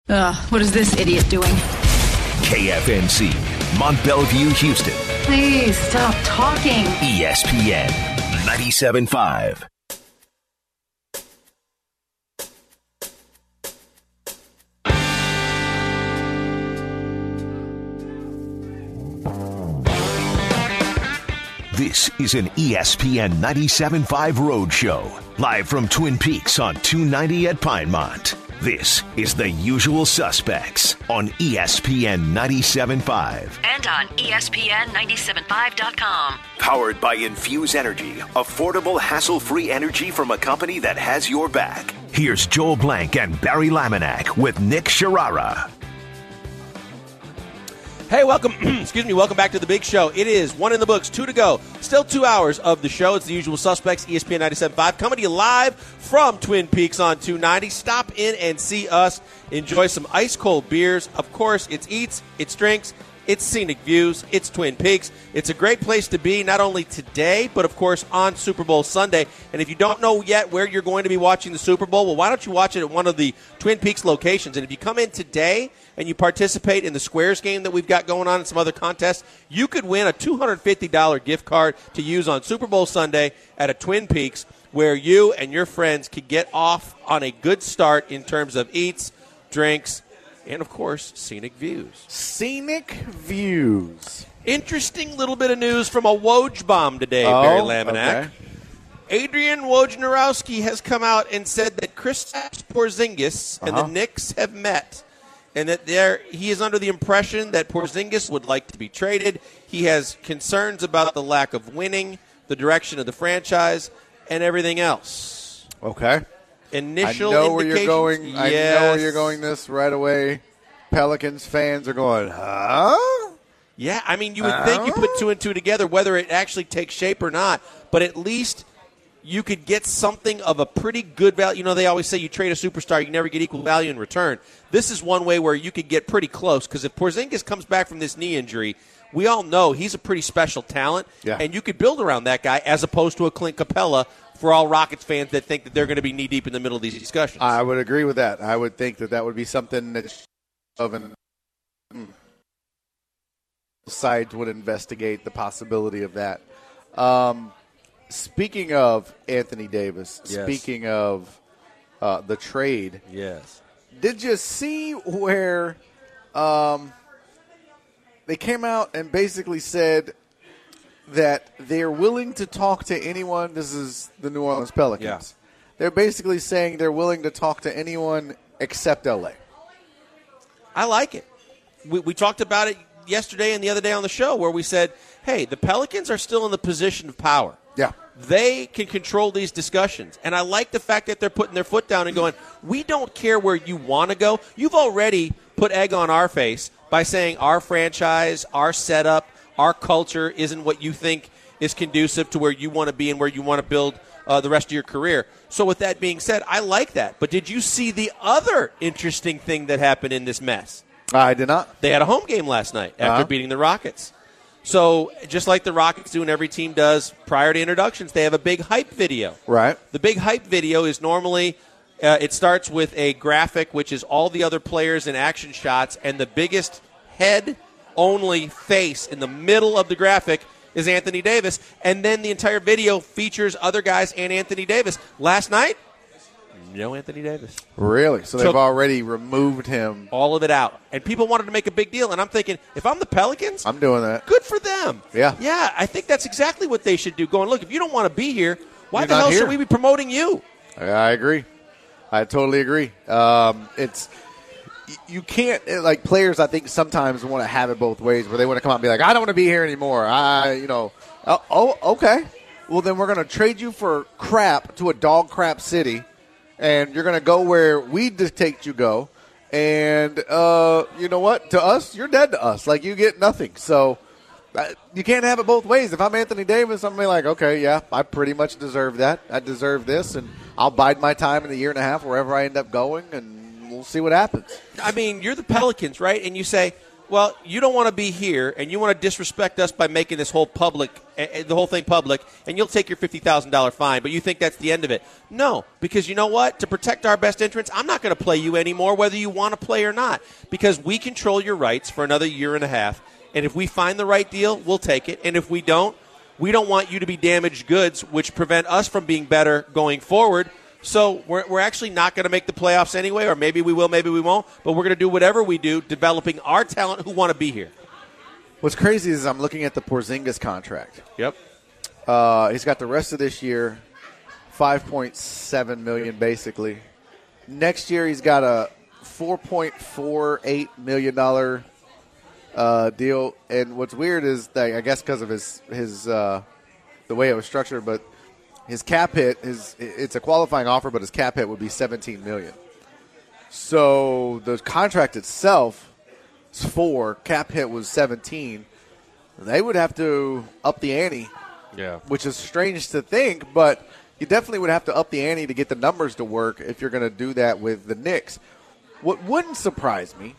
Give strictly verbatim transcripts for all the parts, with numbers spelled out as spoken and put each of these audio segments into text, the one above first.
Ugh, what is this idiot doing? K F N C, Mont Belvieu, Houston. Please stop talking. E S P N ninety-seven point five. This is an E S P N ninety-seven point five Road Show, live from Twin Peaks on two ninety at Pinemont. This is The Usual Suspects on E S P N ninety-seven point five. And on E S P N ninety-seven point five dot com. Powered by Infuse Energy, affordable, hassle-free energy from a company that has your back. Here's Joel Blank and Barry Laminack with Nick Sharara. Hey, welcome, excuse me, welcome back to the big show. It is one in the books, two to go. Still two hours of the show. It's The Usual Suspects, E S P N ninety-seven point five, coming to you live from Twin Peaks on two ninety. Stop in and see us. Enjoy some ice-cold beers. Of course, it's eats, it's drinks, it's scenic views, it's Twin Peaks. It's a great place to be, not only today, but, of course, on Super Bowl Sunday. And if you don't know yet where you're going to be watching the Super Bowl, well, why don't you watch it at one of the Twin Peaks locations? And if you come in today and you participate in the Squares game that we've got going on and some other contests, you could win a two hundred fifty dollars gift card to use on Super Bowl Sunday at a Twin Peaks, where you and your friends could get off on a good start in terms of eats, drinks, and, of course, scenic views. Scenic views. Interesting little bit of news from a Woj bomb today, oh, Barry Laminack. Okay. Adrian Wojnarowski has come out and said that Kristaps Porzingis and Uh-huh. the Knicks have met, and that there he is under the impression that Porzingis would like to be traded. He has concerns about the lack of winning, the direction of the franchise, and everything else. Okay. Initial I know where you're indications- going. Yes. I know where you're going this right away. Pelicans fans are going, huh? Yeah, I mean, you would think you put two and two together, whether it actually takes shape or not, but at least you could get something of a pretty good value. You know, they always say you trade a superstar, you can never get equal value in return. This is one way where you could get pretty close, because if Porzingis comes back from this knee injury, we all know he's a pretty special talent, yeah. and you could build around that guy as opposed to a Clint Capella for all Rockets fans that think that they're going to be knee-deep in the middle of these discussions. I would agree with that. I would think that that would be something that of an side would investigate the possibility of that. Um, speaking of Anthony Davis, Yes. speaking of uh, the trade, yes. did you see where um, they came out and basically said that they're willing to talk to anyone? This is the New Orleans Pelicans. Yeah. They're basically saying they're willing to talk to anyone except L A. I like it. We, we talked about it yesterday and the other day on the show, where we said, hey, the Pelicans are still in the position of power. Yeah. They can control these discussions. And I like the fact that they're putting their foot down and going, we don't care where you want to go. You've already put egg on our face by saying our franchise, our setup, our culture isn't what you think is conducive to where you want to be and where you want to build uh, the rest of your career. So with that being said, I like that. But did you see the other interesting thing that happened in this mess? I did not. They had a home game last night after Uh-huh. beating the Rockets. So just like the Rockets do and every team does prior to introductions, they have a big hype video. Right. The big hype video is normally, uh, it starts with a graphic, which is all the other players in action shots, and the biggest head-only face in the middle of the graphic is Anthony Davis. And then the entire video features other guys and Anthony Davis. Last night, no Anthony Davis. Really? So they've Took already removed him. all of it out. And people wanted to make a big deal. And I'm thinking, if I'm the Pelicans, I'm doing that. good for them. Yeah. Yeah, I think that's exactly what they should do. Going, look, if you don't want to be here, why You're the not hell here. should we be promoting you? I agree. I totally agree. Um, it's y- you can't like players. I think sometimes want to have it both ways, where they want to come out and be like, "I don't want to be here anymore." I, you know, oh, oh okay. Well, then we're going to trade you for crap to a dog crap city, and you're going to go where we dictate you go. And uh, you know what? To us, you're dead to us. Like, you get nothing. So uh, you can't have it both ways. If I'm Anthony Davis, I'm gonna be like, okay, yeah, I pretty much deserve that. I deserve this, and I'll bide my time in the year and a half wherever I end up going, and we'll see what happens. I mean, you're the Pelicans, right? And you say, well, you don't want to be here, and you want to disrespect us by making this whole public a, a, the whole thing public, and you'll take your fifty thousand dollars fine, but you think that's the end of it. No, because you know what? To protect our best interests, I'm not going to play you anymore whether you want to play or not, because we control your rights for another year and a half, and if we find the right deal, we'll take it, and if we don't, we don't want you to be damaged goods, which prevent us from being better going forward. So we're, we're actually not going to make the playoffs anyway, or maybe we will, maybe we won't, but we're going to do whatever we do, developing our talent who want to be here. What's crazy is I'm looking at the Porzingis contract. Yep. Uh, he's got the rest of this year, five point seven million dollars basically. Next year he's got a four point four eight million dollars uh, deal. And what's weird is that I guess because of his his uh, the way it was structured, but his cap hit is it's a qualifying offer, but his cap hit would be seventeen million dollars. So the contract itself is four, cap hit was seventeen. They would have to up the ante, yeah, which is strange to think, but you definitely would have to up the ante to get the numbers to work if you're going to do that with the Knicks. What wouldn't surprise me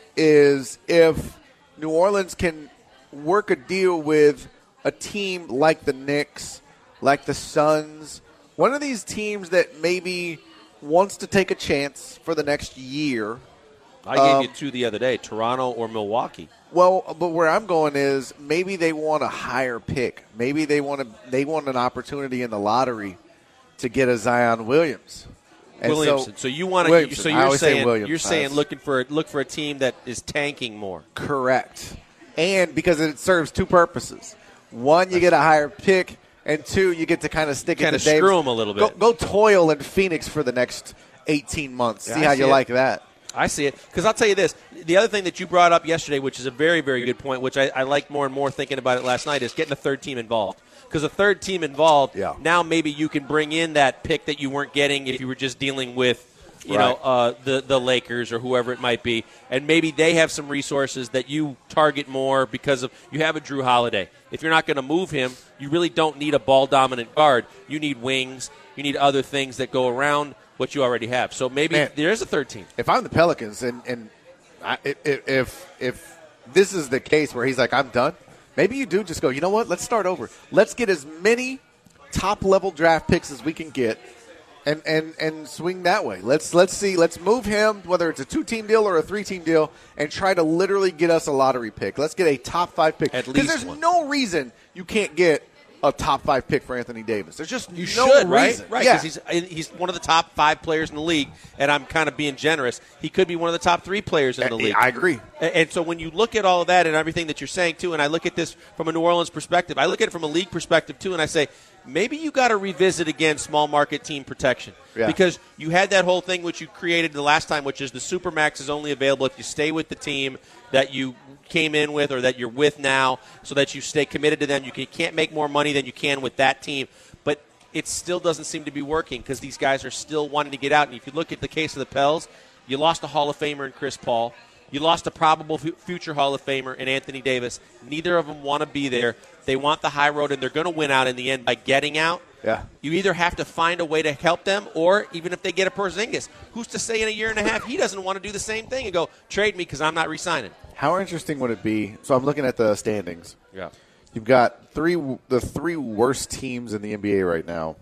is if New Orleans can work a deal with a team like the Knicks, like the Suns, one of these teams that maybe wants to take a chance for the next year. I gave um, you two the other day, Toronto or Milwaukee. Well, but where I'm going is maybe they want a higher pick. Maybe they want to, they want an opportunity in the lottery to get a Zion Williams. And Williamson. So, so you want to. So you're saying say you're saying looking for look for a team that is tanking more. Correct, and because it serves two purposes: one, you get a higher pick. And two, you get to kind of stick kind it to of screw them a little bit. Go, go toil in Phoenix for the next eighteen months. Yeah, see how you it. like that. I see it. Because I'll tell you this. The other thing that you brought up yesterday, which is a very, very good point, which I, I like more and more thinking about it last night, is getting a third team involved. Because a third team involved, yeah. now maybe you can bring in that pick that you weren't getting if you were just dealing with you right. know, uh, the, the Lakers or whoever it might be. And maybe they have some resources that you target more because of you have a Drew Holiday. If you're not going to move him, you really don't need a ball-dominant guard. You need wings. You need other things that go around what you already have. So maybe Man, there is a third team. If I'm the Pelicans and, and I, if, if if this is the case where he's like, I'm done, maybe you do just go, you know what, let's start over. Let's get as many top-level draft picks as we can get. And, and and swing that way. Let's let's see. Let's move him, whether it's a two-team deal or a three-team deal, and try to literally get us a lottery pick. Let's get a top five pick. At least because there's one. no reason you can't get a top five pick for Anthony Davis. There's just you no should, reason. right? Right, yeah. because he's he's one of the top five players in the league, and I'm kind of being generous. He could be one of the top three players in the league. I agree. And, and so when you look at all of that and everything that you're saying too, and I look at this from a New Orleans perspective, I look at it from a league perspective too, and I say maybe you got to revisit again small market team protection. Yeah. Because you had that whole thing which you created the last time, which is the Supermax is only available if you stay with the team that you came in with or that you're with now, so that you stay committed to them. You can't make more money than you can with that team. But it still doesn't seem to be working because these guys are still wanting to get out. And if you look at the case of the Pels, you lost a Hall of Famer in Chris Paul. You lost a probable f- future Hall of Famer in Anthony Davis. Neither of them want to be there. They want the high road, and they're going to win out in the end by getting out. Yeah. You either have to find a way to help them, or even if they get a Porzingis, who's to say in a year and a half he doesn't want to do the same thing and go, trade me because I'm not re-signing. How interesting would it be? So I'm looking at the standings. Yeah. You've got three the three worst teams in the N B A right now.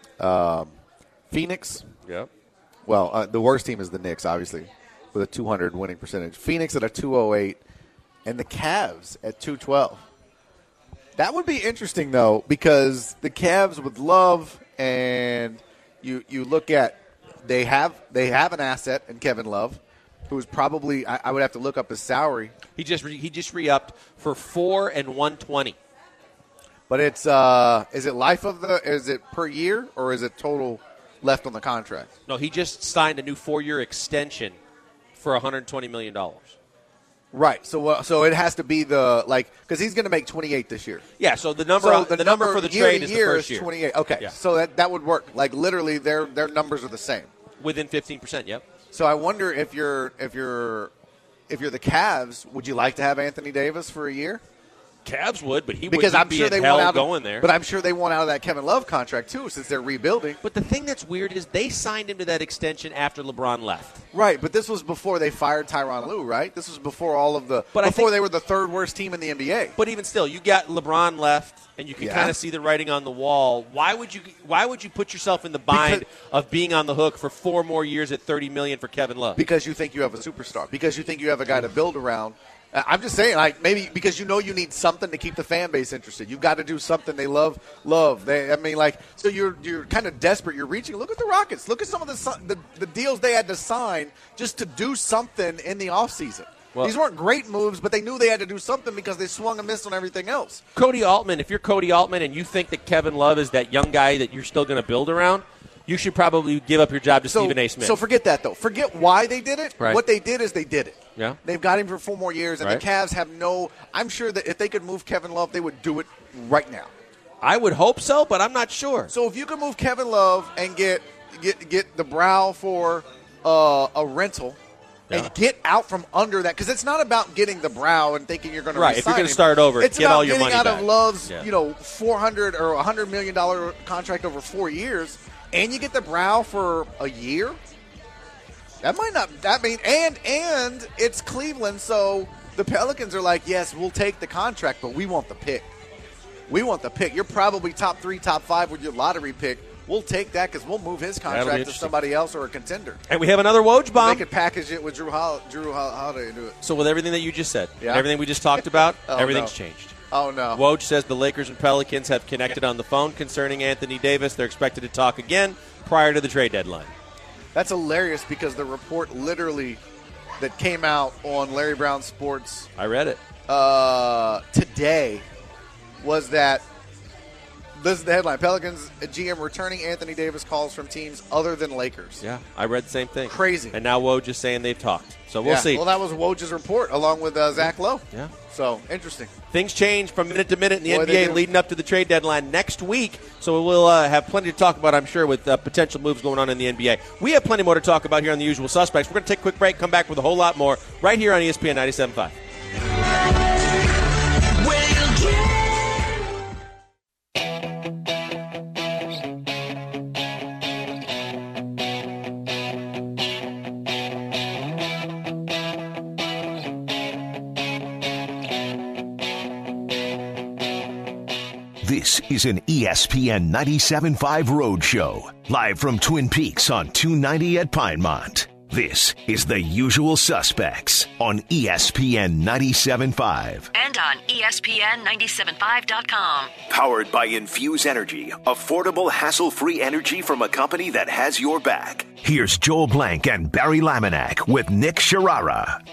Um, Phoenix. Yep. Well, uh, the worst team is the Knicks, obviously, with a two hundred winning percentage. Phoenix at a two oh eight, and the Cavs at two twelve. That would be interesting, though, because the Cavs would love, and you you look at they have they have an asset in Kevin Love, who's probably I, I would have to look up his salary. He just re, he just re-upped for four and one twenty. But it's uh, is it life of the is it per year or is it total left on the contract? No, he just signed a new four-year extension for one hundred twenty million dollars. Right. So uh, so it has to be the like because he's going to make twenty-eight this year. Yeah. So the number So the, the number, for the year trade to is year the first is year. twenty-eight. Okay. Yeah. So that that would work. Like literally, their their numbers are the same. Within fifteen percent. Yep. So I wonder if you're if you're if you're the Cavs, would you like to have Anthony Davis for a year? Cavs would, but he because would I'm be sure in they hell want out going of, there. But I'm sure they want out of that Kevin Love contract too, since they're rebuilding. But the thing that's weird is they signed him to that extension after LeBron left. Right, but this was before they fired Tyronn Lue, right? This was before all of the But I before think- they were the third worst team in the N B A. But even still, you got LeBron left, and you can Yeah. kind of see the writing on the wall. Why would you? Why would you put yourself in the bind Because- of being on the hook for four more years at thirty million dollars for Kevin Love? Because you think you have a superstar. Because you think you have a guy to build around. Uh, I'm just saying, like maybe because you know you need something to keep the fan base interested. You've got to do something they love. Love. They. I mean, like so you're you're kind of desperate. You're reaching. Look at the Rockets. Look at some of the si- the, the deals they had to sign just to do something in the offseason. Well- These weren't great moves, but they knew they had to do something because they swung and missed on everything else. Cody Altman, if you're Cody Altman and you think that Kevin Love is that young guy that you're still going to build around, you should probably give up your job to So, Stephen A. Smith. so forget that, though. Forget why they did it. Right. What they did is they did it. Yeah. They've got him for four more years, and Right. the Cavs have no – I'm sure that if they could move Kevin Love, they would do it right now. I would hope so, but I'm not sure. So if you could move Kevin Love and get get, get the Brow for uh, a rental Yeah. and get out from under that – because it's not about getting the Brow and thinking you're going to Right, if you're going gonna to start over, it's get about all your getting money out back. of Love's Yeah. you know four hundred or one hundred million dollars contract over four years, and you get the Brow for a year. That might not. That mean, and and it's Cleveland, so the Pelicans are like, yes, we'll take the contract, but we want the pick. We want the pick. You're probably top three, top five with your lottery pick. We'll take that because we'll move his That'll be contract to interesting. somebody else or a contender. And we have another Woj They bomb. could package it with Drew Hol- Drew Hol- Holiday and do it. So with everything that you just said, Yeah. and everything we just talked about, Oh, everything's no. changed. Oh no! Woj says the Lakers and Pelicans have connected on the phone concerning Anthony Davis. They're expected to talk again prior to the trade deadline. That's hilarious because the report literally that came out on Larry Brown Sports I read it. uh, today was that this is the headline: Pelicans G M returning Anthony Davis calls from teams other than Lakers. Yeah, I read the same thing. Crazy. And now Woj is saying they've talked. So we'll Yeah. see. Well, that was Woj's report along with uh, Zach Lowe. Yeah. So interesting. Things change from minute to minute in the Boy, N B they A do. leading up to the trade deadline next week. So we'll uh, have plenty to talk about, I'm sure, with uh, potential moves going on in the N B A. We have plenty more to talk about here on The Usual Suspects. We're going to take a quick break, come back with a whole lot more right here on E S P N ninety-seven point five. This is an E S P N ninety-seven point five Road Show, live from Twin Peaks on two ninety at Pinemont. This is The Usual Suspects on E S P N ninety-seven point five. And on E S P N ninety-seven five dot com. Powered by Infuse Energy, affordable, hassle-free energy from a company that has your back. Here's Joel Blank and Barry Laminack with Nick Sharara.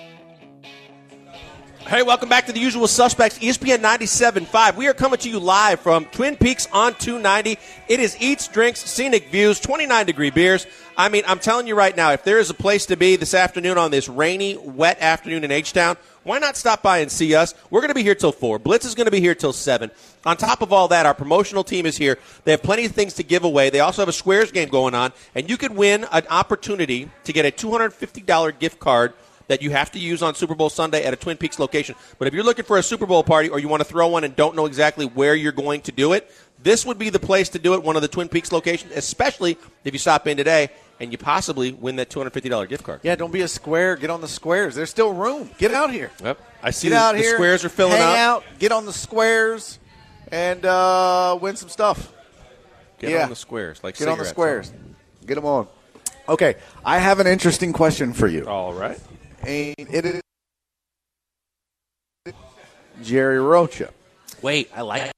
Hey, welcome back to The Usual Suspects, E S P N ninety-seven point five. We are coming to you live from Twin Peaks on two ninety. It is Eats, Drinks, Scenic Views, twenty-nine degree beers. I mean, I'm telling you right now, if there is a place to be this afternoon on this rainy, wet afternoon in H-Town, why not stop by and see us? We're going to be here till four. Blitz is going to be here till seven. On top of all that, our promotional team is here. They have plenty of things to give away. They also have a Squares game going on, and you could win an opportunity to get a two hundred fifty dollars gift card that you have to use on Super Bowl Sunday at a Twin Peaks location. But if you're looking for a Super Bowl party or you want to throw one and don't know exactly where you're going to do it, this would be the place to do it, one of the Twin Peaks locations, especially if you stop in today and you possibly win that two hundred fifty dollars gift card. Yeah, don't be a square. Get on the squares. There's still room. Get out here. Yep. I see Get the, out the here. squares are filling hang up. out. Get on the squares and uh, win some stuff. Get Yeah. on the squares. Like Get on the cigarettes. squares. Get them on. Okay, I have an interesting question for you. All right. And it is Jerry Rocha. Wait, I like it.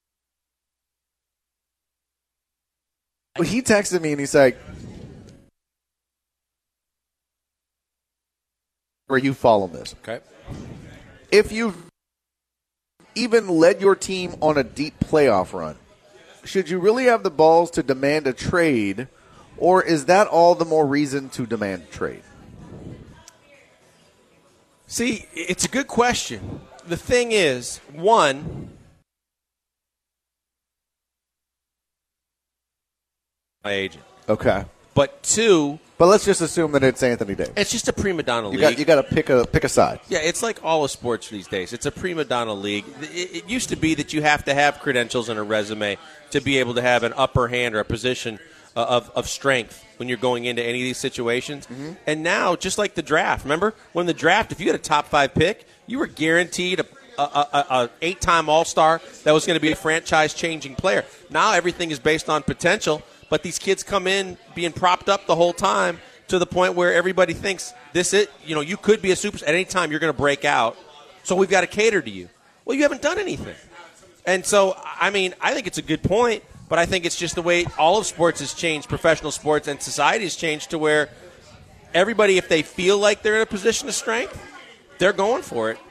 Well, he texted me and he's like, where you follow this. Okay. If you've even led your team on a deep playoff run, should you really have the balls to demand a trade, or is that all the more reason to demand a trade? See, it's a good question. The thing is, one, my agent. Okay. But two, But let's just assume that it's Anthony Davis. It's just a prima donna You league. got you got to pick a pick a side. Yeah, it's like all of sports these days. It's a prima donna league. It, it used to be that you have to have credentials and a resume to be able to have an upper hand or a position uh, of, of strength when you're going into any of these situations. Mm-hmm. And now, just like the draft, remember when the draft, if you had a top five pick, you were guaranteed a, a, a, a eight-time All-Star that was going to be a franchise-changing player. Now everything is based on potential, but these kids come in being propped up the whole time, to the point where everybody thinks this is, you know, you could be a superstar at any time. You're going to break out, so we've got to cater to you. Well, you haven't done anything, and so I mean, I think it's a good point, but I think it's just the way all of sports has changed, professional sports and society has changed to where everybody, if they feel like they're in a position of strength, they're going for it.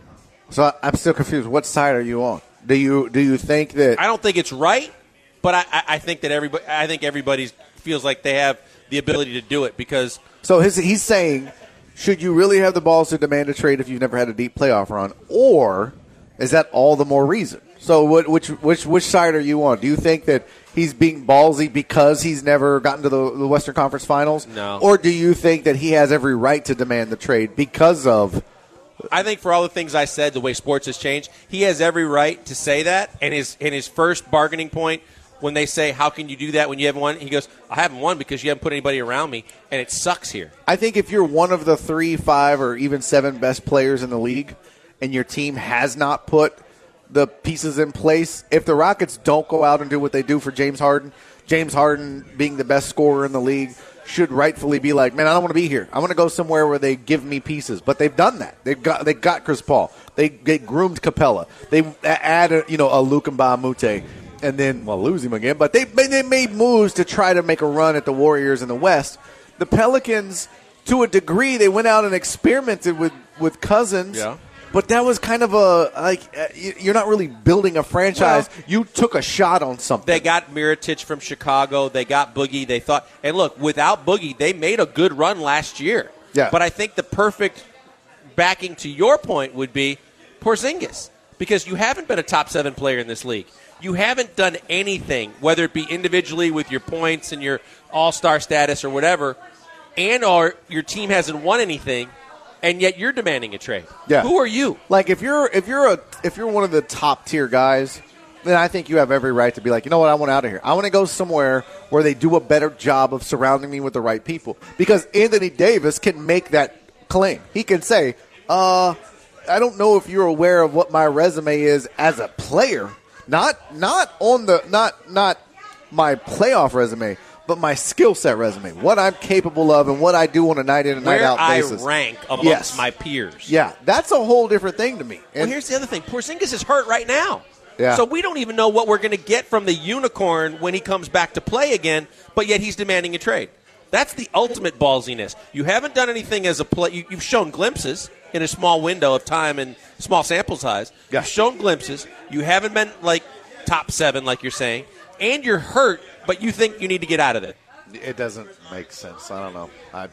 So I'm still confused. What side are you on? Do you do you think that? I don't think it's right, but I, I, I think that everybody, I think everybody feels like they have the ability to do it because. So his, he's saying, should you really have the balls to demand a trade if you've never had a deep playoff run, or is that all the more reason? So what, which which which side are you on? Do you think that he's being ballsy because he's never gotten to the, the Western Conference Finals? No. Or do you think that he has every right to demand the trade because of? I think for all the things I said, the way sports has changed, he has every right to say that. And his and his first bargaining point, when they say, how can you do that when you haven't won? He goes, I haven't won because you haven't put anybody around me, and it sucks here. I think if you're one of the three, five, or even seven best players in the league and your team has not put the pieces in place, if the Rockets don't go out and do what they do for James Harden, James Harden being the best scorer in the league should rightfully be like, man, I don't want to be here. I want to go somewhere where they give me pieces. But they've done that. They've got they got Chris Paul. They, they groomed Capella. They add a, you know, a Luka Mbamute. And then, well, lose him again. But they they made moves to try to make a run at the Warriors in the West. The Pelicans, to a degree, they went out and experimented with, with Cousins. Yeah. But that was kind of a, like, uh, you're not really building a franchise. Well, you took a shot on something. They got Mirotic from Chicago. They got Boogie. They thought, and look, without Boogie, they made a good run last year. Yeah. But I think the perfect backing to your point would be Porzingis, because you haven't been a top seven player in this league. You haven't done anything, whether it be individually with your points and your all-star status or whatever, and or your team hasn't won anything, and yet you're demanding a trade. Yeah. Who are you? Like if you're if you're a if you're one of the top tier guys, then I think you have every right to be like, you know what, I want out of here. I want to go somewhere where they do a better job of surrounding me with the right people. Because Anthony Davis can make that claim. He can say, uh, I don't know if you're aware of what my resume is as a player. Not not on the not not my playoff resume, but my skill set resume. What I'm capable of and what I do on a night in and night Where out basis. I rank amongst Yes. my peers. Yeah, that's a whole different thing to me. Well, And here's the other thing. Porzingis is hurt right now. Yeah. So we don't even know what we're going to get from the unicorn when he comes back to play again, but yet he's demanding a trade. That's the ultimate ballsiness. You haven't done anything as a play. You, you've shown glimpses in a small window of time and small sample size. Yeah. You've shown glimpses. You haven't been like top seven, like you're saying, and you're hurt, but you think you need to get out of it. it doesn't make sense. I don't know. I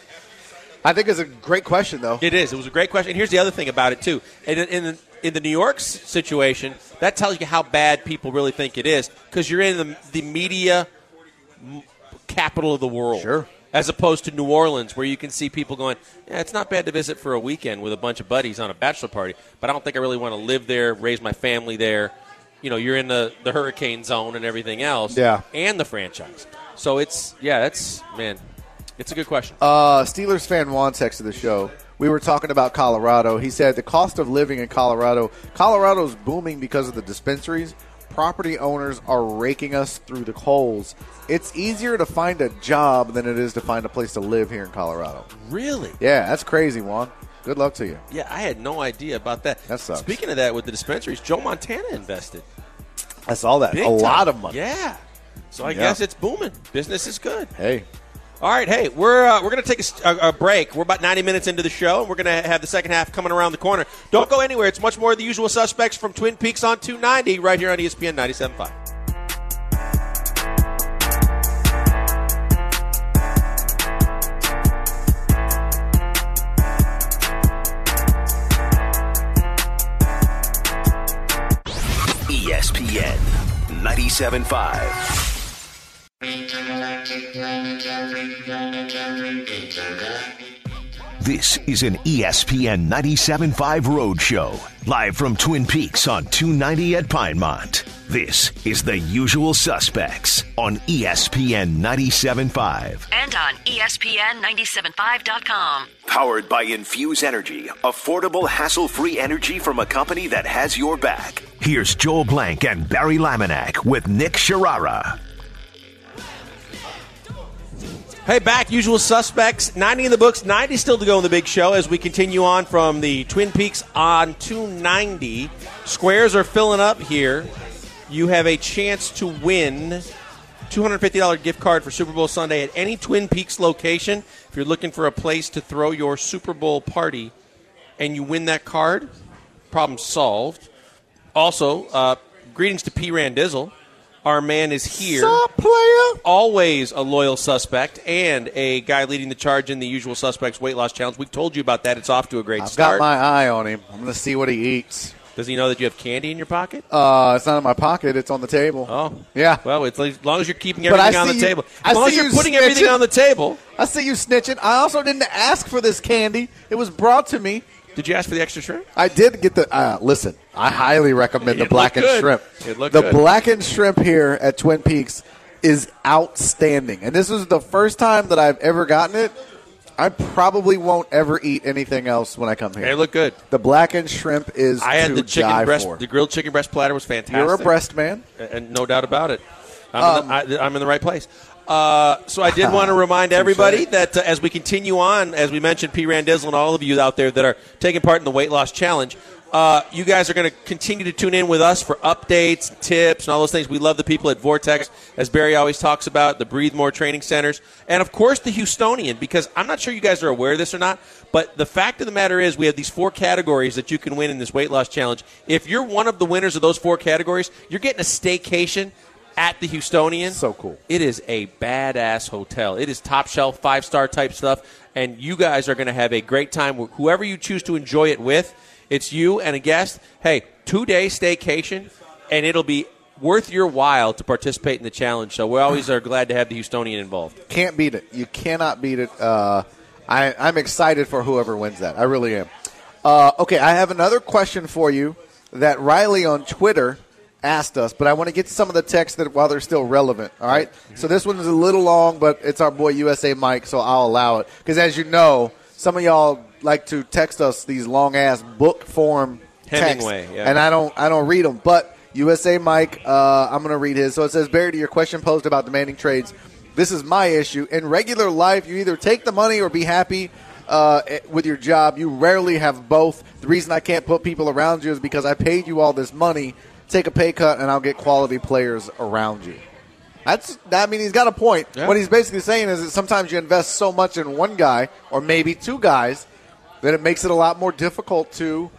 I think it's a great question, though. It is. It was a great question. And here's the other thing about it, too. In, in, the, in the New York situation, that tells you how bad people really think it is, because you're in the, the media capital of the world. Sure. As opposed to New Orleans, where you can see people going, yeah, it's not bad to visit for a weekend with a bunch of buddies on a bachelor party, but I don't think I really want to live there, raise my family there. You know, you're in the, the hurricane zone and everything else. Yeah. And the franchise. So it's, yeah, that's, man, it's a good question. Uh, Steelers fan Juan texted the show. We were talking about Colorado. He said the cost of living in Colorado, Colorado's booming because of the dispensaries. Property owners are raking us through the coals. It's easier to find a job than it is to find a place to live here in Colorado. Really? Yeah, that's crazy, Juan. Good luck to you. Yeah, I had no idea about that. That sucks. Speaking of that, with the dispensaries, Joe Montana invested. I saw that. Big a time. lot of money. Yeah. So I Yeah. guess it's booming. Business is good. Hey. All right, hey, we're uh, we're going to take a, a, a break. We're about ninety minutes into the show. We're going to have the second half coming around the corner. Don't go anywhere. It's much more of the usual suspects from Twin Peaks on two ninety right here on E S P N ninety-seven point five. E S P N ninety-seven point five. This is an E S P N ninety-seven point five Road Show, live from Twin Peaks on two ninety at Pinemont. This is The Usual Suspects on E S P N ninety-seven point five. And on E S P N ninety-seven five dot com. Powered by Infuse Energy, affordable, hassle-free energy from a company that has your back. Here's Joel Blank and Barry Laminack with Nick Sharara. Hey, back, Usual Suspects, ninety in the books, ninety still to go in the big show as we continue on from the Twin Peaks on two ninety. Squares are filling up here. You have a chance to win two hundred fifty dollars gift card for Super Bowl Sunday at any Twin Peaks location. If you're looking for a place to throw your Super Bowl party and you win that card, problem solved. Also, uh, greetings to P. Randizzle. Our man is here. Sup, player? Always a loyal suspect and a guy leading the charge in the Usual Suspects Weight Loss Challenge. We've told you about that. It's off to a great I've start. got my eye on him. I'm going to see what he eats. Does he know that you have candy in your pocket? Uh, it's not in my pocket. It's on the table. Oh. Yeah. Well, it's, as long as you're keeping But I everything on the see you- table. I As long as see you're you putting everything snitching. on the table. I see you snitching. I also didn't ask for this candy. It was brought to me. Did you ask for the extra shrimp? I did get the. Uh, listen, I highly recommend the It blackened looked good. shrimp. It looked the good. blackened shrimp here at Twin Peaks is outstanding, and this is the first time that I've ever gotten it. I probably won't ever eat anything else when I come here. They look good. The blackened shrimp is I had to the chicken die breast. for. The grilled chicken breast platter was fantastic. You're a breast man. And no doubt about it. I'm, in, the, I, I'm in the right place. Uh, so I did want to remind everybody that uh, as we continue on, as we mentioned, P. Randizzle and all of you out there that are taking part in the Weight Loss Challenge, uh, you guys are going to continue to tune in with us for updates, tips, and all those things. We love the people at Vortex, as Barry always talks about, the Breathe More training centers, and, of course, the Houstonian, because I'm not sure you guys are aware of this or not, but the fact of the matter is we have these four categories that you can win in this Weight Loss Challenge. If you're one of the winners of those four categories, you're getting a staycation at the Houstonian. So cool. It is a badass hotel. It is top shelf, five-star type stuff, and you guys are going to have a great time. Whoever you choose to enjoy it with, it's you and a guest. Hey, two-day staycation, and it'll be worth your while to participate in the challenge. So we always are glad to have the Houstonian involved. Can't beat it. You cannot beat it. Uh, I, I'm excited for whoever wins that. I really am. Uh, okay, I have another question for you that Riley on Twitter asked us, but I want to get to some of the texts that while they're still relevant. All right? So this one is a little long, but it's our boy U S A Mike, so I'll allow it. Because as you know, some of y'all like to text us these long-ass book form texts, Hemingway, yeah. and I don't, I don't read them. But U S A Mike, uh, I'm going to read his. So it says, Barry, to your question posed about demanding trades, this is my issue. In regular life, you either take the money or be happy uh, with your job. You rarely have both. The reason I can't put people around you is because I paid you all this money. Take a pay cut, and I'll get quality players around you. That's. I mean, he's got a point. Yeah. What he's basically saying is that sometimes you invest so much in one guy or maybe two guys that it makes it a lot more difficult to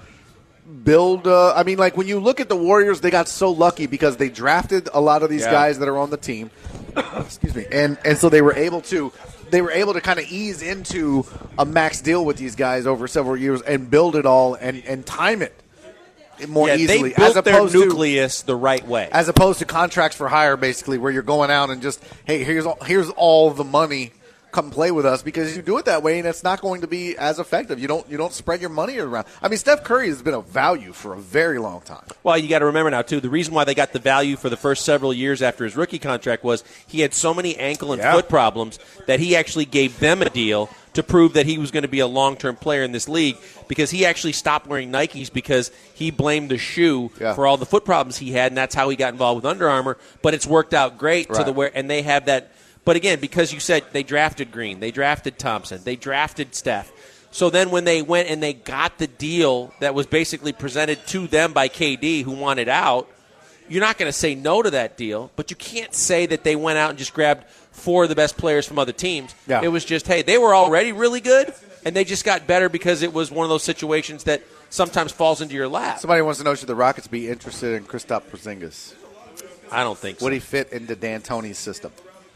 build. Uh, I mean, like when you look at the Warriors, they got so lucky because they drafted a lot of these Yeah. guys that are on the team. Excuse me, and and so they were able to. They were able to kind of ease into a max deal with these guys over several years and build it all and, and time it more yeah, easily. they built as their opposed to, nucleus the right way. as opposed to contracts for hire, basically, where you're going out and just, hey, here's all, here's all the money, come play with us, because you do it that way and it's not going to be as effective. You don't you don't spread your money around. I mean, Steph Curry has been a value for a very long time. Well, you got to remember now, too, the reason why they got the value for the first several years after his rookie contract was he had so many ankle and Yeah. foot problems that he actually gave them a deal to prove that he was going to be a long-term player in this league, because he actually stopped wearing Nikes because he blamed the shoe Yeah. for all the foot problems he had, and that's how he got involved with Under Armour. But it's worked out great to Right. the where, and they have that. But again, because you said they drafted Green, they drafted Thompson, they drafted Steph. So then when they went and they got the deal that was basically presented to them by K D, who wanted out, you're not going to say no to that deal, but you can't say that they went out and just grabbed four of the best players from other teams. Yeah. It was just, hey, they were already really good, and they just got better because it was one of those situations that sometimes falls into your lap. Somebody wants to know, should the Rockets be interested in Kristaps Porzingis? I don't think so. Would he fit into D'Antoni's system?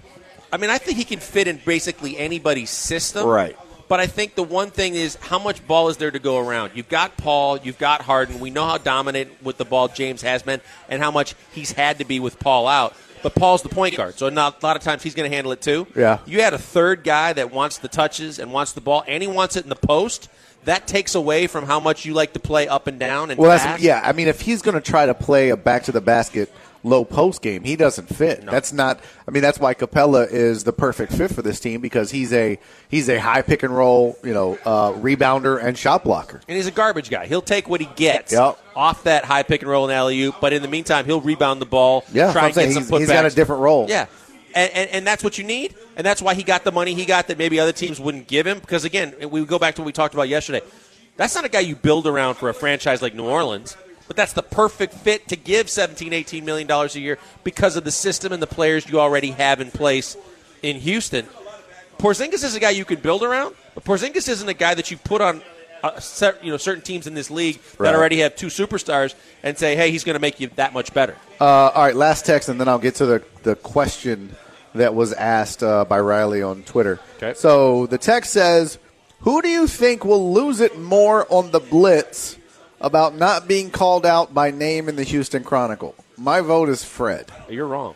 I mean, I think he can fit in basically anybody's system. Right. But I think the one thing is, how much ball is there to go around? You've got Paul, you've got Harden. We know how dominant with the ball James has been and how much he's had to be with Paul out. but Paul's the point guard, so not, a lot of times he's going to handle it too. Yeah. You had a third guy that wants the touches and wants the ball, and he wants it in the post. That takes away from how much you like to play up and down and Well, fast. that's, yeah, I mean, if he's going to try to play a back-to-the-basket low post game, he doesn't fit. No. That's not – I mean, that's why Capella is the perfect fit for this team because he's a he's a high pick-and-roll, you know, uh, rebounder and shot blocker. And he's a garbage guy. He'll take what he gets Yep. off that high pick and roll and alley-oop, but in the meantime, he'll rebound the ball, Yeah, try I'm and saying get some he's, putbacks. he's got a different role. Yeah. And, and, and that's what you need, and that's why he got the money he got that maybe other teams wouldn't give him. Because, again, we go back to what we talked about yesterday. That's not a guy you build around for a franchise like New Orleans, but that's the perfect fit to give seventeen, eighteen million dollars a year because of the system and the players you already have in place in Houston. Porzingis is a guy you can build around, but Porzingis isn't a guy that you put on uh, you know, certain teams in this league Right. that already have two superstars and say, hey, he's going to make you that much better. Uh, all right, last text, and then I'll get to the, the question that was asked uh, by Riley on Twitter. Okay. So the text says, who do you think will lose it more on the blitz about not being called out by name in the Houston Chronicle? My vote is Fred. You're wrong.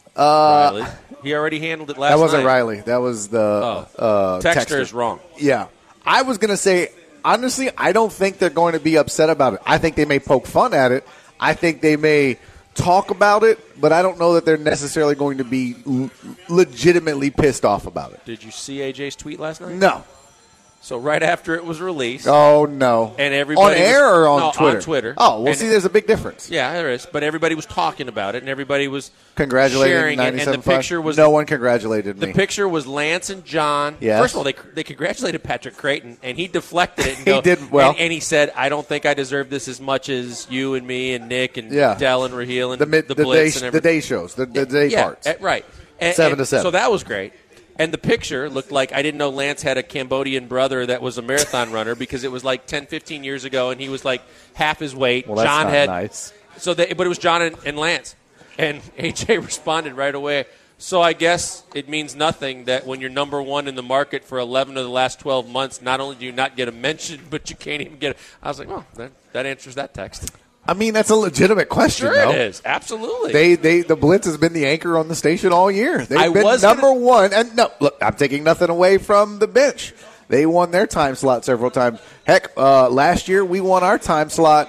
Uh, Riley. He already handled it last that wasn't night. Riley. That was the Oh. uh, Texter texter. is wrong. Yeah. I was going to say, honestly, I don't think they're going to be upset about it. I think they may poke fun at it. I think they may talk about it, but I don't know that they're necessarily going to be l- legitimately pissed off about it. Did you see A J's tweet last night? No. So right after it was released. Oh, no. And everybody on air was, or on no, Twitter? on Twitter. Oh, well, And- see, there's a big difference. Yeah, there is. But everybody was talking about it, and everybody was Congratulating sharing it. And the ninety-seven point five. picture was No one congratulated the me. picture was Lance and John. Yes. First of all, they they congratulated Patrick Creighton, and he deflected it. And He go, did well. and, and he said, "I don't think I deserve this as much as you and me and Nick and Yeah. Dell and Raheel and the, mid, the, the, Blitz day, and the everything." day shows, the, the day yeah, parts. eh, right. And, Seven and to seven. So that was great. And the picture looked like I didn't know Lance had a Cambodian brother that was a marathon runner because it was like ten, fifteen years ago, and he was like half his weight. Well, that's John not had nice. So, they, but it was John and, and Lance, and A J responded right away. So I guess it means nothing that when you're number one in the market for eleven of the last twelve months, not only do you not get a mention, but you can't even get it. I was like, well, that, that answers that text. I mean, that's a legitimate question, Sure though. it is. Absolutely. They, they, the Blitz has been the anchor on the station all year. They've I been was number gonna- one. And no, look, I'm taking nothing away from the bench. They won their time slot several times. Heck, uh, last year we won our time slot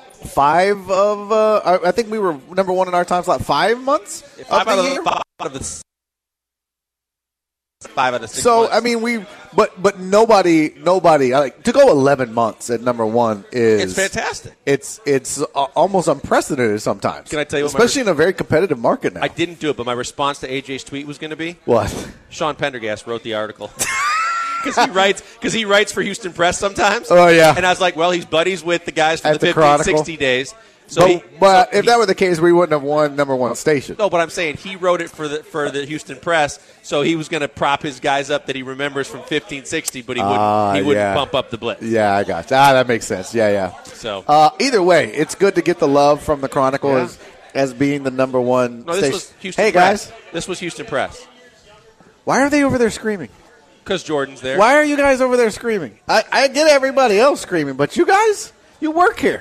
five of. Uh, I I think we were number one in our time slot five months five of out the of year. the, five out of the five out of six So months. I mean, we but but nobody nobody like to go eleven months at number one is it's fantastic. It's it's uh, almost unprecedented sometimes. Can I tell you what my especially in a very competitive market now? I didn't do it, but my response to A J's tweet was going to be what? Sean Pendergast wrote the article. Because he writes, because he writes for Houston Press sometimes. Oh, yeah. And I was like, well, he's buddies with the guys for At the the fifty, Chronicle. sixty days. So but he, but so if he- that were the case, we wouldn't have won number one station. no, but I'm saying he wrote it for the for the Houston Press, so he was going to prop his guys up that he remembers from fifteen sixty, but he wouldn't Ah, he wouldn't yeah. pump up the blitz. Yeah, I got you. Ah, that makes sense. Yeah, yeah. So Uh, either way, it's good to get the love from the Chronicle Yeah. as, as being the number one no, this station. was Houston hey, Press. guys, This was Houston Press why are they over there screaming? because Jordan's there. Why are you guys over there screaming? I, I get everybody else screaming, but you guys, you work here.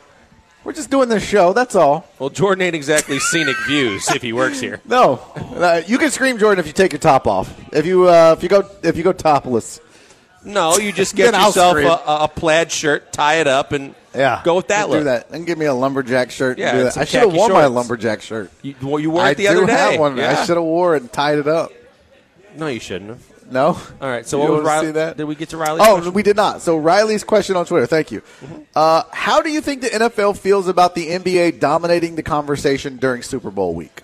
We're just doing this show. That's all. Well, Jordan ain't exactly scenic views if he works here. No, uh, you can scream, Jordan, if you take your top off. If you uh, if you go if you go topless. No, you just get Then I'll yourself scream. a, a plaid shirt, tie it up, and Yeah, go with that do look. that. And give me a lumberjack shirt. Yeah, and do and that. some I should have khaki worn my shorts. lumberjack shirt. You, well, you wore I it the do other day. have one. Yeah. I should have wore it and tied it up. No, you shouldn't have. No. All right. So You what was wanna Riley? see that? Did we get to Riley's Oh, question? we did not. So Riley's question on Twitter. Thank you. Uh, how do you think the N F L feels about the N B A dominating the conversation during Super Bowl week?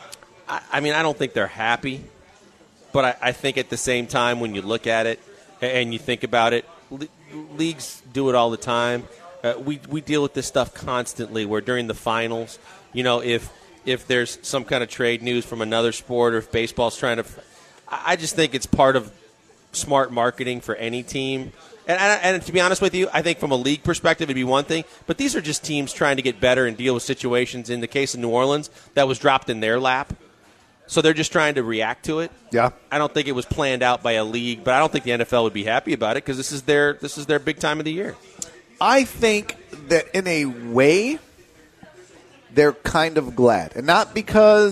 I, I mean, I don't think they're happy, but I, I think at the same time, when you look at it and you think about it, le- leagues do it all the time. Uh, we we deal with this stuff constantly. Where during the finals, you know, if if there's some kind of trade news from another sport, or if baseball's trying to, I I just think it's part of smart marketing for any team. And, and, and to be honest with you, I think from a league perspective, it'd be one thing. But these are just teams trying to get better and deal with situations. In the case of New Orleans, that was dropped in their lap. So they're just trying to react to it. Yeah. I don't think it was planned out by a league, but I don't think the N F L would be happy about it because this is their this is their big time of the year. I think that in a way, they're kind of glad. And not because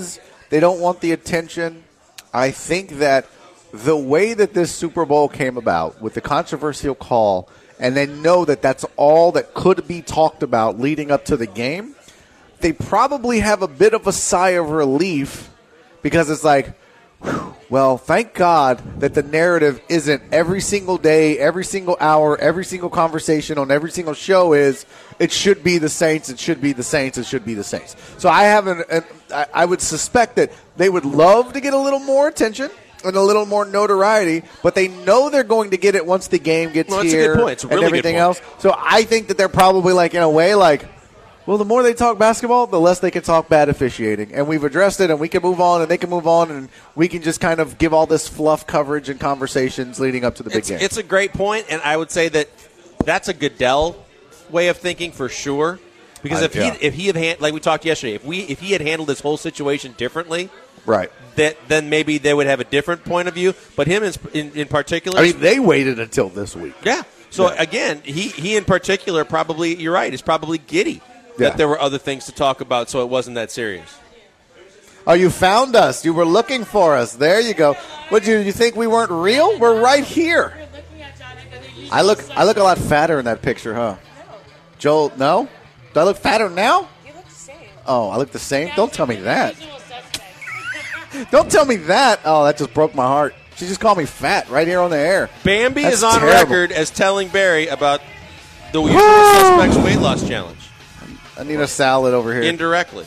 They don't want the attention. I think that the way that this Super Bowl came about with the controversial call, and they know that that's all that could be talked about leading up to the game, they probably have a bit of a sigh of relief because it's like, whew, well, thank God that the narrative isn't every single day, every single hour, every single conversation on every single show is it should be the Saints, it should be the Saints, it should be the Saints. So I have an, an I, I would suspect that they would love to get a little more attention and a little more notoriety, but they know they're going to get it once the game gets well, that's here a good point. It's a really and everything good point. else. So I think that they're probably like, in a way, like, well, the more they talk basketball, the less they can talk bad officiating. And we've addressed it, and we can move on, and they can move on, and we can just kind of give all this fluff coverage and conversations leading up to the big it's, game. It's a great point, and I would say that that's a Goodell way of thinking for sure. Because I, if yeah. he if he had hand, like we talked yesterday, if we if he had handled this whole situation differently, right, that then maybe they would have a different point of view. But him in in, in particular, I mean, they waited until this week. Yeah. So yeah. again, he he in particular probably you're right is probably giddy yeah. that there were other things to talk about, so it wasn't that serious. Oh, you found us. You were looking for us. There you go. What you you think we weren't real? We're right here. I look I look a lot fatter in that picture, huh? Joel, no? Do I look fatter now? You look the same. Oh, I look the same? Don't tell me that. Don't tell me that. Oh, that just broke my heart. She just called me fat right here on the air. Bambi That's is on terrible. record as telling Barry about the usual suspects weight loss challenge. I need a salad over here. Indirectly.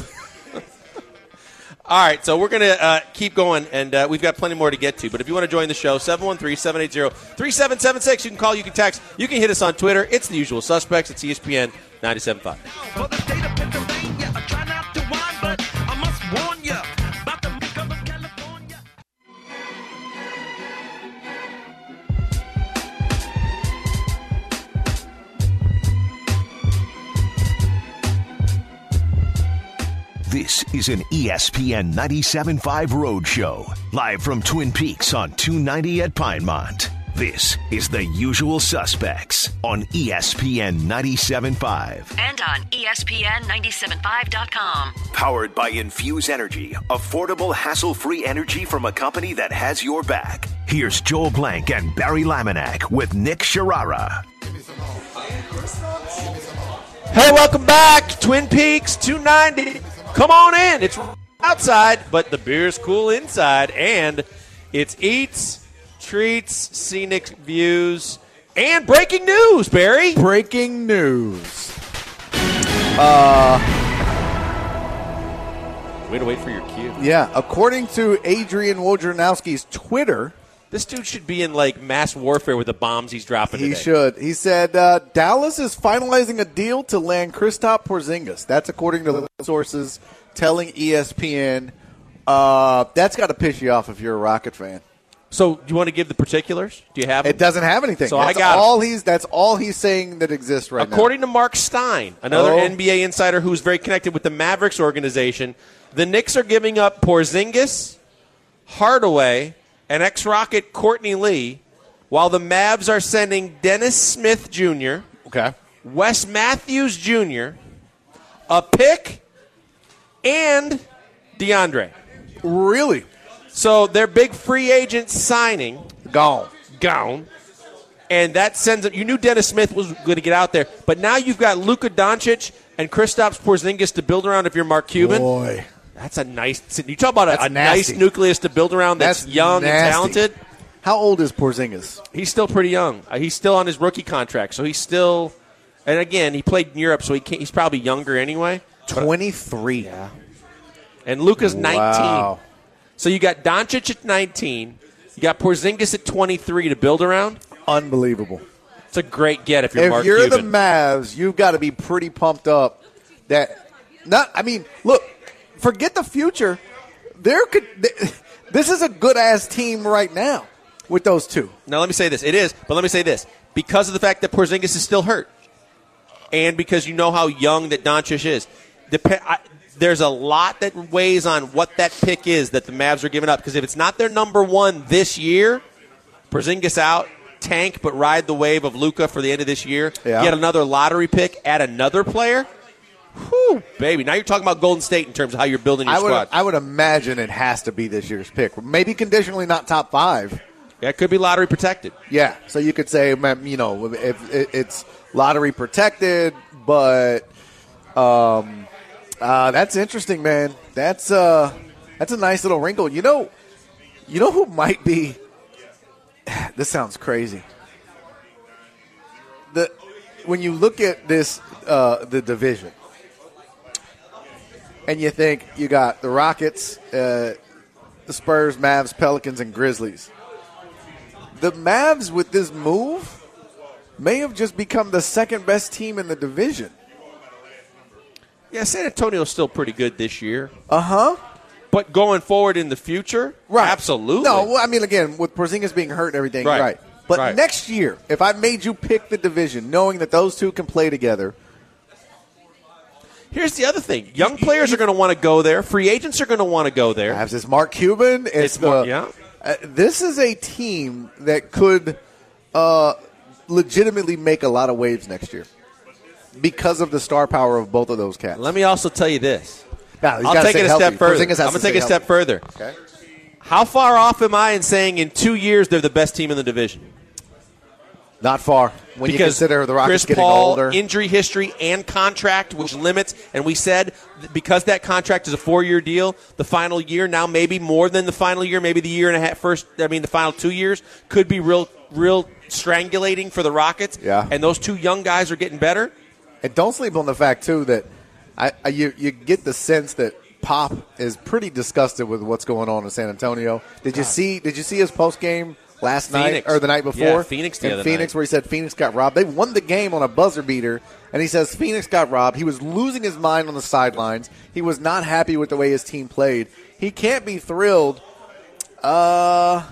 All right, so we're going to uh, keep going, and uh, we've got plenty more to get to. But if you want to join the show, seven one three, seven eight zero, three seven seven six. You can call, you can text, you can hit us on Twitter. It's The Usual Suspects. It's E S P N ninety-seven point five. This is an E S P N ninety-seven point five Road Show, live from Twin Peaks on two ninety at Pinemont. This is The Usual Suspects on E S P N ninety-seven point five. And on E S P N ninety-seven point five dot com. Powered by Infuse Energy, affordable, hassle-free energy from a company that has your back. Here's Joel Blank and Barry Laminack with Nick Sharara. Hey, welcome back. Twin Peaks two ninety. Come on in. It's outside, but the beer's cool inside. And it's eats, treats, scenic views, and breaking news, Barry. Breaking news. Uh, Way to wait for your cue. yeah, according to Adrian Wojnarowski's Twitter, This dude should be in, like, mass warfare with the bombs he's dropping he today. should. He said uh, Dallas is finalizing a deal to land Kristaps Porzingis. That's according to sources telling E S P N. Uh, that's got to piss you off if you're a Rocket fan. So, do you want to give the particulars? Do you have them? It doesn't have anything. So that's I got all he's. That's all he's saying that exists right According to Mark Stein, another Oh. N B A insider who's very connected with the Mavericks organization, the Knicks are giving up Porzingis, Hardaway, and ex-Rocket Courtney Lee, while the Mavs are sending Dennis Smith Junior, now. Okay. Wes Matthews Junior, a pick, and DeAndre. Really? So their big free agent signing Gone. gone, and that sends it. You knew Dennis Smith was going to get out there, but now you've got Luka Doncic and Kristaps Porzingis to build around if you're Mark Cuban. Boy. That's a nice. You talk about a, That's a nice nasty. nucleus to build around that's, That's young nasty. and talented. How old is Porzingis? He's still pretty young. Uh, he's still on his rookie contract, so he's still. And again, he played in Europe, so he can't, he's probably younger anyway. twenty-three. Yeah. And Luka's nineteen. Wow. So you got Doncic at nineteen. You got Porzingis at twenty-three to build around. Unbelievable. It's a great get if you're If Mark you're Cuban. the Mavs, you've got to be pretty pumped up. That not. I mean, look. Forget the future. There could. This is a good ass team right now with those two. Now, let me say this. It is, but let me say this. Because of the fact that Porzingis is still hurt, and because you know how young that Doncic is, dep- I, there's a lot that weighs on what that pick is that the Mavs are giving up. Because if it's not their number one this year, Porzingis out, tank, but ride the wave of Luka for the end of this year, Yeah. get another lottery pick, add another player, Whew, baby. Now you're talking about Golden State in terms of how you're building your I would, squad. I would imagine it has to be this year's pick. Maybe conditionally not top five. Yeah, it could be lottery protected. Yeah, so you could say, you know, if it's lottery protected, but um, uh, that's interesting, man. That's uh, that's a nice little wrinkle. You know, you know who might be. This sounds crazy. The when you look at this, uh, the division, and you think you got the Rockets, uh, the Spurs, Mavs, Pelicans, and Grizzlies. The Mavs with this move may have just become the second best team in the division. Yeah, San Antonio's still pretty good this year. Uh huh. But going forward in the future, right? Absolutely. No, well, I mean, again, with Porzingis being hurt and everything, right? right. But right. next year, if I made you pick the division, knowing that those two can play together. Here's the other thing. Young players are going to want to go there. Free agents are going to want to go there. Perhaps it's Mark Cuban. It's, it's the, more, yeah. Uh, this is a team that could uh, legitimately make a lot of waves next year because of the star power of both of those cats. Let me also tell you this. Now, I'll take it a healthy. step further. I'm going to take it a step further. Okay. How far off am I in saying in two years they're the best team in the division? Not far. When because you consider the Rockets Chris getting Paul, older. Injury history and contract, which limits, and we said because that contract is a four-year deal, the final year, now maybe more than the final year, maybe the year and a half first, I mean the final two years, could be real real strangulating for the Rockets. Yeah. And those two young guys are getting better. And don't sleep on the fact, too, that I, I, you, you get the sense that Pop is pretty disgusted with what's going on in San Antonio. Did you God. see Did you see his post-game last Phoenix. night or the night before? Yeah, Phoenix the in other Phoenix, night. where he said Phoenix got robbed. They won the game on a buzzer beater, and he says Phoenix got robbed. He was losing his mind on the sidelines. He was not happy with the way his team played. He can't be thrilled. Uh,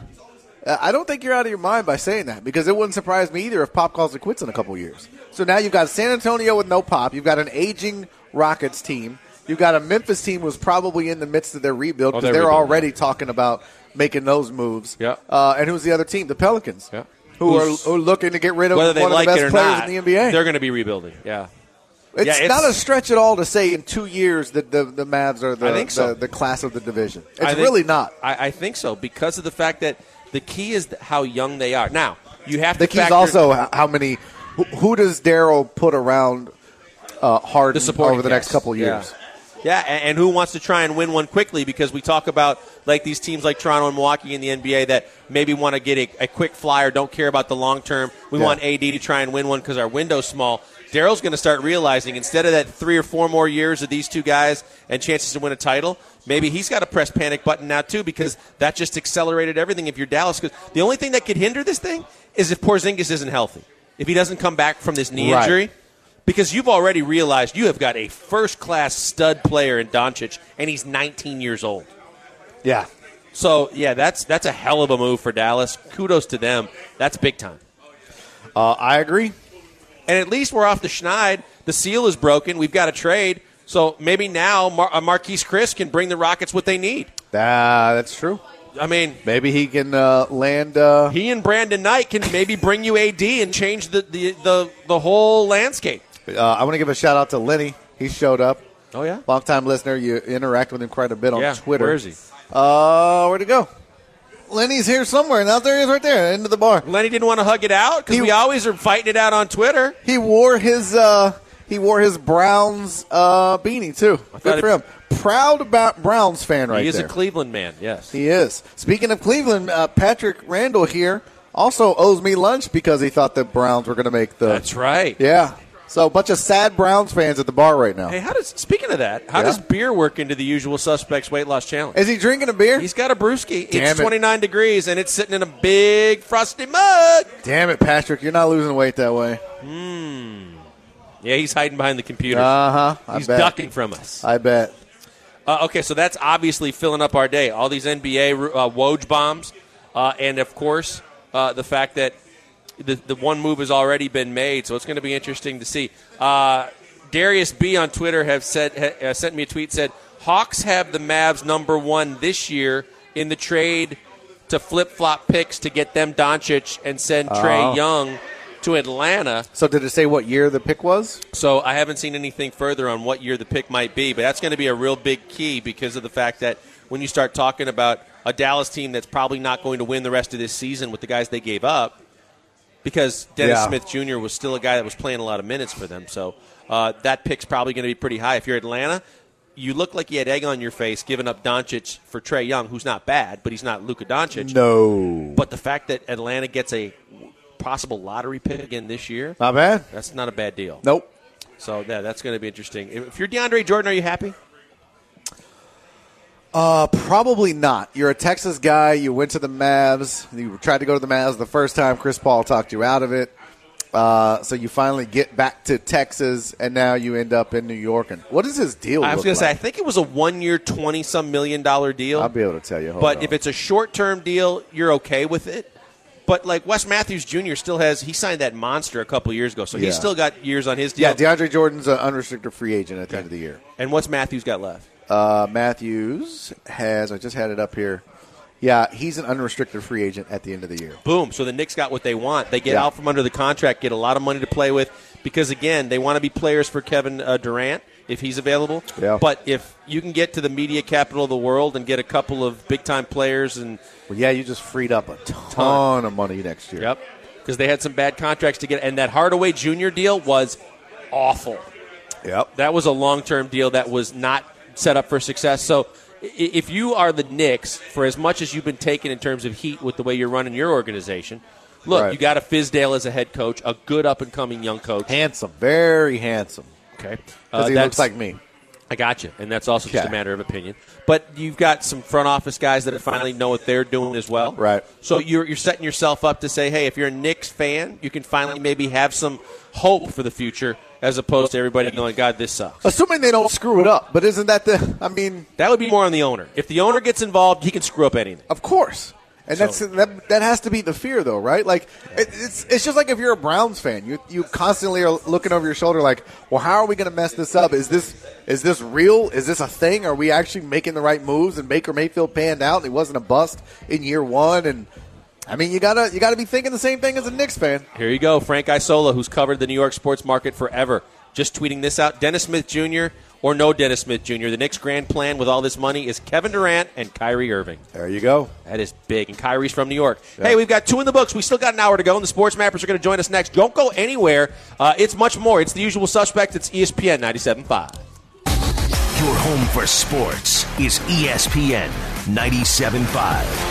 I don't think you're out of your mind by saying that, because it wouldn't surprise me either if Pop calls it quits in a couple years. So now you've got San Antonio with no Pop. You've got an aging Rockets team. You've got a Memphis team who's probably in the midst of their rebuild because oh, they're, they're already talking about making those moves. Yeah. Uh, and who's the other team? The Pelicans, yeah. who are, Who's, who are looking to get rid of whether they one like of the it best or players not, in the N B A. They're going to be rebuilding. Yeah. It's, yeah, it's not a stretch at all to say in two years that the, the Mavs are the, I think so. the, the class of the division. It's I think, really not. I, I think so because of the fact that the key is how young they are. Now, you have the to key is factor, also how many who, who does Daryl put around uh, Harden the over the cast. next couple years? Yeah. Yeah, and, and who wants to try and win one quickly? Because we talk about like these teams like Toronto and Milwaukee in the N B A that maybe want to get a, a quick flyer, don't care about the long term. We yeah. want A D to try and win one because our window's small. Daryl's going to start realizing instead of that three or four more years of these two guys and chances to win a title, maybe he's got to press panic button now too because that just accelerated everything if you're Dallas. Because the only thing that could hinder this thing is if Porzingis isn't healthy. If he doesn't come back from this knee right. injury. Because you've already realized you have got a first-class stud player in Doncic, and he's nineteen years old. Yeah. So, yeah, that's that's a hell of a move for Dallas. Kudos to them. That's big time. Uh, I agree. And at least we're off the schneid. The seal is broken. We've got a trade. So maybe now Mar- uh, Marquise Chris can bring the Rockets what they need. Uh, that's true. I mean, maybe he can uh, land. Uh... He and Brandon Knight can maybe bring you A D and change the, the, the, the whole landscape. Uh, I want to give a shout out to Lenny. He showed up. Oh, yeah? Long-time listener. You interact with him quite a bit on yeah. Twitter. Where is he? Uh, where'd he go? Lenny's here somewhere. Now there he is right there, into the bar. Lenny didn't want to hug it out because we always are fighting it out on Twitter. He wore his uh, he wore his Browns uh, beanie, too. Good for him. Proud about Browns fan right there. He is there. a Cleveland man, yes. He is. Speaking of Cleveland, uh, Patrick Randall here also owes me lunch because he thought the Browns were going to make the... That's right. Yeah. So a bunch of sad Browns fans at the bar right now. Hey, how does speaking of that, how yeah. does beer work into the usual suspects weight loss challenge? Is he drinking a beer? He's got a brewski. Damn it's it. twenty-nine degrees, and it's sitting in a big frosty mug. Damn it, Patrick. You're not losing weight that way. Hmm. Yeah, he's hiding behind the computer. Uh-huh. He's bet. ducking from us. I bet. Uh, okay, so that's obviously filling up our day. All these N B A uh, Woj bombs, uh, and, of course, uh, the fact that the, the one move has already been made, so it's going to be interesting to see. Uh, Darius B. on Twitter have said ha, uh, sent me a tweet, said, Hawks have the Mavs number one this year in the trade to flip-flop picks to get them Doncic and send Oh. Trae Young to Atlanta. So did it say what year the pick was? So I haven't seen anything further on what year the pick might be, but that's going to be a real big key because of the fact that when you start talking about a Dallas team that's probably not going to win the rest of this season with the guys they gave up, because Dennis Yeah. Smith Junior was still a guy that was playing a lot of minutes for them. So uh, that pick's probably going to be pretty high. If you're Atlanta, you look like you had egg on your face giving up Doncic for Trae Young, who's not bad, but he's not Luka Doncic. No. But the fact that Atlanta gets a possible lottery pick again this year, Not bad. that's not a bad deal. Nope. So yeah, that's going to be interesting. If you're DeAndre Jordan, are you happy? Uh, probably not. You're a Texas guy. You went to the Mavs. You tried to go to the Mavs the first time. Chris Paul talked you out of it. Uh, so you finally get back to Texas, and now you end up in New York. And what does his deal I was look going to say, I like? think it was a one-year, twenty-some million dollar deal. I'll be able to tell you. Hold But on. if it's a short-term deal, you're okay with it. But, like, Wes Matthews Junior still has – he signed that monster a couple years ago, so Yeah. he's still got years on his deal. yeah, DeAndre Jordan's an unrestricted free agent at the end of the year. And what's Matthews got left? Uh, Matthews has – I just had it up here. Yeah, he's an unrestricted free agent at the end of the year. Boom. So the Knicks got what they want. They get Yeah. out from under the contract, get a lot of money to play with because, again, they want to be players for Kevin uh, Durant if he's available. Yeah. But if you can get to the media capital of the world and get a couple of big-time players and – Well, yeah, you just freed up a ton of money next year. Yep. Because they had some bad contracts to get. And that Hardaway Junior deal was awful. Yep. That was a long-term deal that was not set up for success. So i- if you are the Knicks, for as much as you've been taken in terms of heat with the way you're running your organization, look, Right. you got a Fizdale as a head coach, a good up-and-coming young coach. Handsome. Very handsome. Okay. Because he that's- looks like me. I got you, and that's also just Okay. a matter of opinion. But you've got some front office guys that finally know what they're doing as well. Right. So you're you're setting yourself up to say, hey, if you're a Knicks fan, you can finally maybe have some hope for the future as opposed to everybody going, God, this sucks. Assuming they don't screw it up. But isn't that the – I mean, That would be more on the owner. If the owner gets involved, he can screw up anything. of course. And So- that's that, that has to be the fear, though, right? Like, it, it's it's just like if you're a Browns fan. You you constantly are looking over your shoulder like, well, how are we going to mess this up? Is this is this real? Is this a thing? Are we actually making the right moves? And Baker Mayfield panned out, and he wasn't a bust in year one. And, I mean, you got to you gotta be thinking the same thing as a Knicks fan. Here you go, Frank Isola, who's covered the New York sports market forever. Just tweeting this out. Dennis Smith Junior or no Dennis Smith Junior The Knicks' grand plan with all this money is Kevin Durant and Kyrie Irving. There you go. That is big. And Kyrie's from New York. Hey, we've got two in the books. We still got an hour to go, and the Sports Mappers are going to join us next. Don't go anywhere. Uh, it's much more. It's the usual suspect. It's E S P N ninety-seven point five. Your home for sports is E S P N ninety-seven point five.